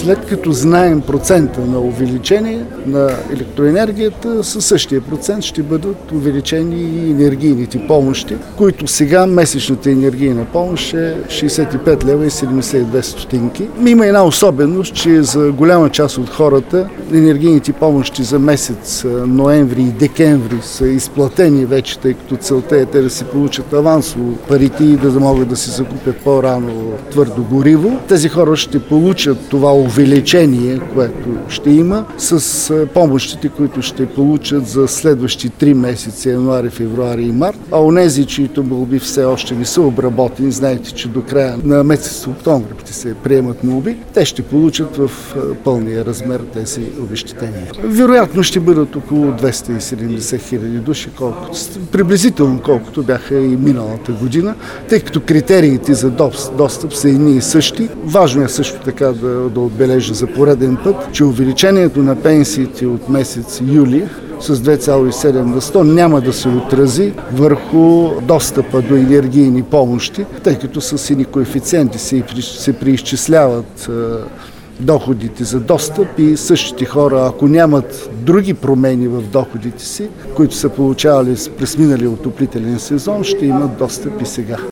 След като знаем процента на увеличение на електроенергията, със същия процент ще бъдат увеличени и енергийните помощи, които сега месечната енергийна помощ е 65 лева и 72 стотинки. Има една особеност, че за голяма част от хората енергийните помощи за месец ноември и декември са изплатени вече, тъй като целта е те да си получат авансово парите и да могат да си закупят по-рано твърдо гориво. Тези хора ще получат това увеличение, което ще има, с помощите, които ще получат за следващи 3 месеца, януари, февруари и март. А онези, чието молби все още не са обработени, знаете, че до края на месец октомври ще се приемат молби, те ще получат в пълния размер тези обезщетения. Вероятно ще бъдат около 270 хиляди души, приблизително колкото бяха и миналата година, тъй като критериите за достъп са едни и същи. Важно е също така да отбележа за пореден път, че увеличението на пенсиите от месец юли с 2,7 на 100 няма да се отрази върху достъпа до енергийни помощи, тъй като с едни коефициенти се преизчисляват доходите за достъп и същите хора, ако нямат други промени в доходите си, които са получавали през миналия отоплителен сезон, ще имат достъп и сега.